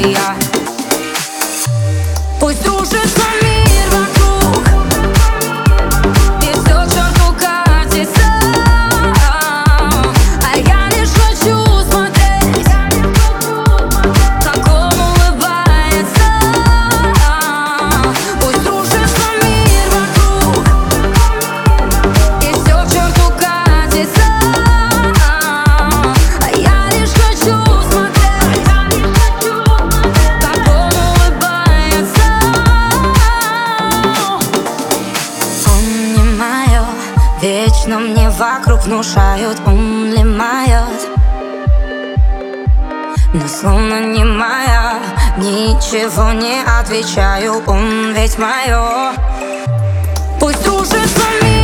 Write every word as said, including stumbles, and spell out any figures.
я. Пусть рушится мир вокруг, и все к черту катится, а я лишь хочу смотреть, как он улыбается. Пусть рушится мир вокруг, и все к черту катится, а я лишь хочу смотреть, как он улыбается. Он не мое, вечно мне вокруг внушают, он ли мает, но словно не моя, ничего не отвечаю, он ведь мое. Пусть рушится мир.